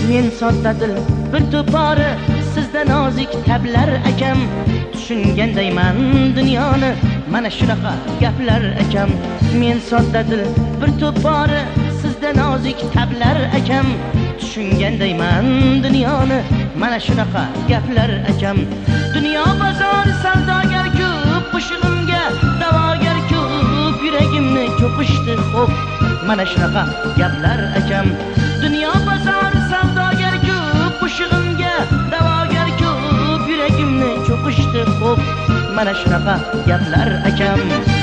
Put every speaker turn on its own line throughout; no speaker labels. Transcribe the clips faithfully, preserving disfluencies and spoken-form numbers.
men sodda dil bir to'pori, sizda nozik tablar akam. Tushungandayman dunyoni, mana shunaqa gaplar akam. Men sodda dil bir to'pori, sizda nozik tablar akam. Tushungandayman dunyoni, mana shunaqa gaplar akam. Dunyo bozor savdogar ko'p, qo'shig'imga da'vogar ko'p, yuragimni cho'qishdi xo'p, mana shunaqa gaplar akam. Dunyo bozor savdogar ko'p, qo'shig'imga da'vogar ko'p, yuragimni cho'qishdi xo'p, mana shunaqa gaplar akam.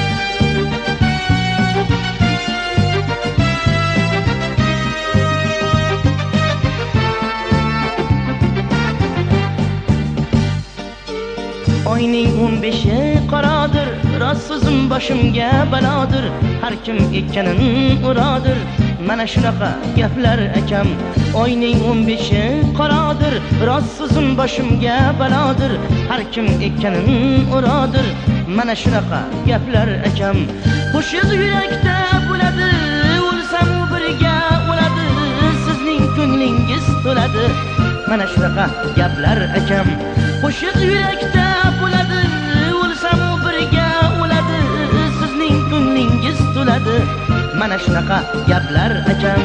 Oyning o'n beshi qoradir, rost so'zim boshimga balodir, har kim ekkanin uradir, mana shunaqa gaplar akam. Oyning o'n beshi qoradir, rost so'zim boshimga balodir, har kim ekkanin uradir, mana shunaqa gaplar akam. Qo'shiq yurakda bo'ladi, o'lsam birga o'ladi, sizning ko'nglingiz to'ladi, mana shunaqa gaplar akam. Qo'shiq yurakda bo'ladi, o'lsam birga o'ladi, sizning ko'nglingiz to'ladi, mana shunaqa gaplar akam.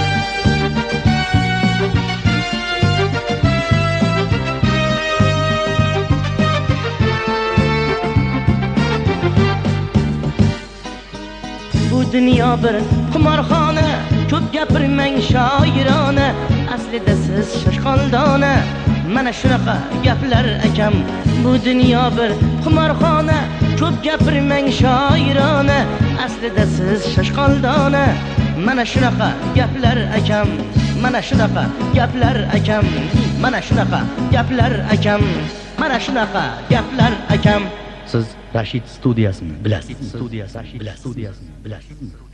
Bu dunyo bir qimorxona, ko'p gapirmang shoirona, aslida siz shoshqoldona, mana shunaqa gaplar akam. Bu dunyo bir qimorxona, ko'p gapirmang shoirona, aslida siz shoshqoldona, mana shunaqa gaplar akam. Mana shunaqa gaplar akam. Mana shunaqa gaplar akam. Mana shunaqa gaplar akam. Siz Rashid studiyasini bilasiz. Studiyasi bilasiz. Studiyasini bilasizmi?